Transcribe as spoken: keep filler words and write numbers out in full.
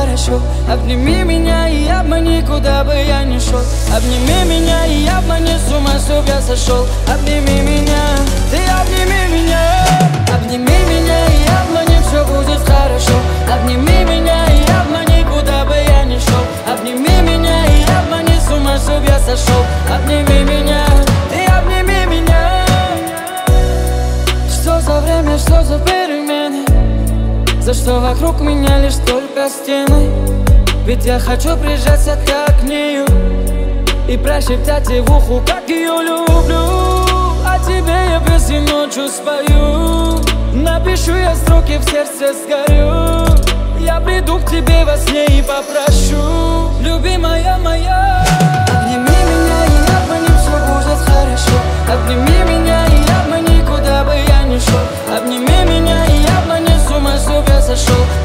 хорошо. Обними меня и обмани, куда бы я ни шел. Обними меня и обмани, с ума чтоб я сошел. Обними меня, ты обними меня. Обними меня и обмани, все будет хорошо. Обними меня и обмани, куда бы я ни шел. Обними меня и обмани, с ума чтоб я сошел. Обними меня, ты обними меня. Что за время, что за перемены? За что вокруг меня лишь только стены? Ведь я хочу прижаться как к ней и прошептать ей в ухо, как ее люблю. А тебе я песни ночью спою. Напишу я строки, в сердце сгорю. Я приду к тебе во сне и попрошу, любимая моя. Обними меня и обмани, все будет хорошо. Обними меня и обмани, куда бы я ни шел. Обними меня и обмани, с ума чтоб я сошел.